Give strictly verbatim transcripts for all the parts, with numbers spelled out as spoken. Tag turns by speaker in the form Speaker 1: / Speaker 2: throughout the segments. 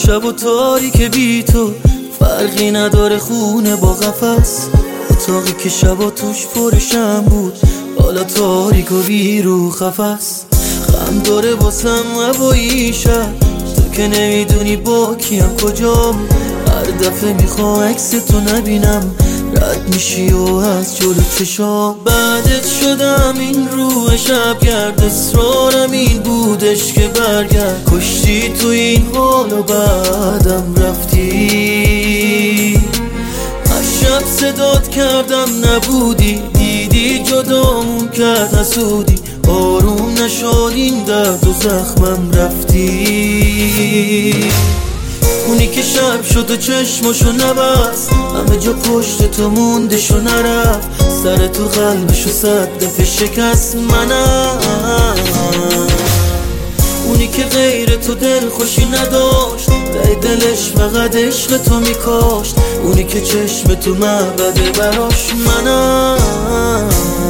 Speaker 1: شب و تاریک بی تو فرقی نداره، خونه با قفس. اتاقی که شبا توش پرشم بود حالا تاریک و بی رو قفس. غم داره واسم هوایی شب، تو که نمیدونی با کیم کجام. هر دفعه میخوا عکس تو نبینم رد میشی و از جلو چشام. بعدت شدم این روح شب گرد، اصرارم این بودش که برگرد. کشتی تو این حال و بعدم رفتی. از شب صدات کردم نبودی، دیدی جدامون کرد حسودی. آروم نشد این درد و زخمم رفتی. اونی که شب شد و چشمشو نبست، همه جا پشت تو موندشو نرفت. سر تو قلبشو صد دفعه شکست منم. اونی که غیر تو دل خوشی نداشت، در دلش فقط عشق تو میکاشت. اونی که چشم تو معبده براش منم.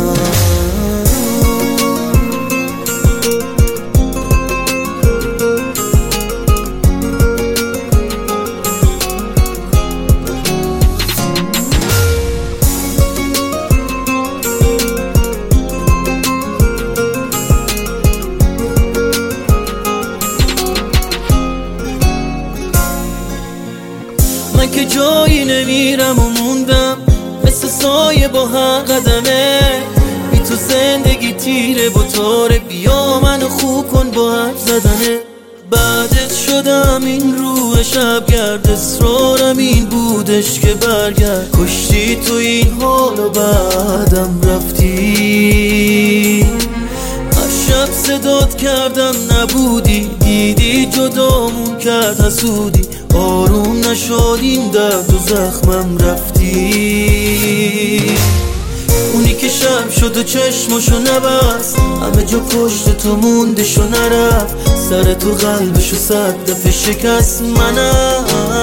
Speaker 1: من که جایی نمیرم و موندم مثل سایه با هر قدمه. بی تو زندگی تیره با تاره، بیا منو خوب کن با حرف زدنه. بعدت شدم این روح شب گرد، اصرارم این بودش که برگرد. کشتی تو این حال و بعدم رفتی. از شب صدات کردم نبودی، دیدی جدامون کرد حسودی. آروم نشد این درد و زخمم رفتی. اونی که شب شد و چشمشو نبست، همه جا پشت تو موندشو نرفت. سر تو قلبشو صد دفعه شکست منم.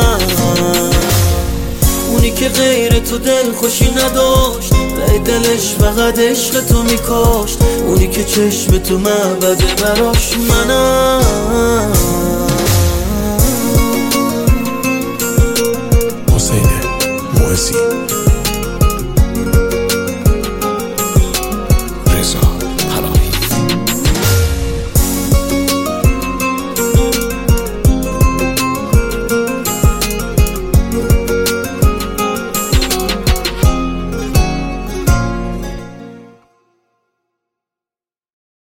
Speaker 1: اونی که غیر تو دل خوشی نداشت، در دلش فقط عشق تو میکاشت. اونی که چشم تو معبده براش منم.
Speaker 2: حسین موسی